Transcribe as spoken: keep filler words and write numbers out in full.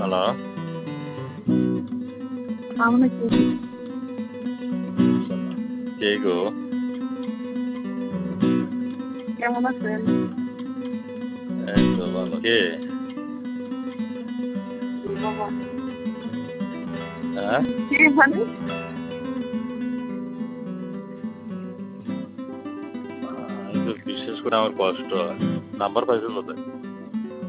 Hello. আসসালামু আলাইকুম। সালাম। কে গো? কেমন আছেন? এই তো ভালো। কে? বাবা। হ্যাঁ? কে মানে? আ এই তো বিশেষ করে আমার কষ্ট হয়। নাম্বার পাইছো কোথায়?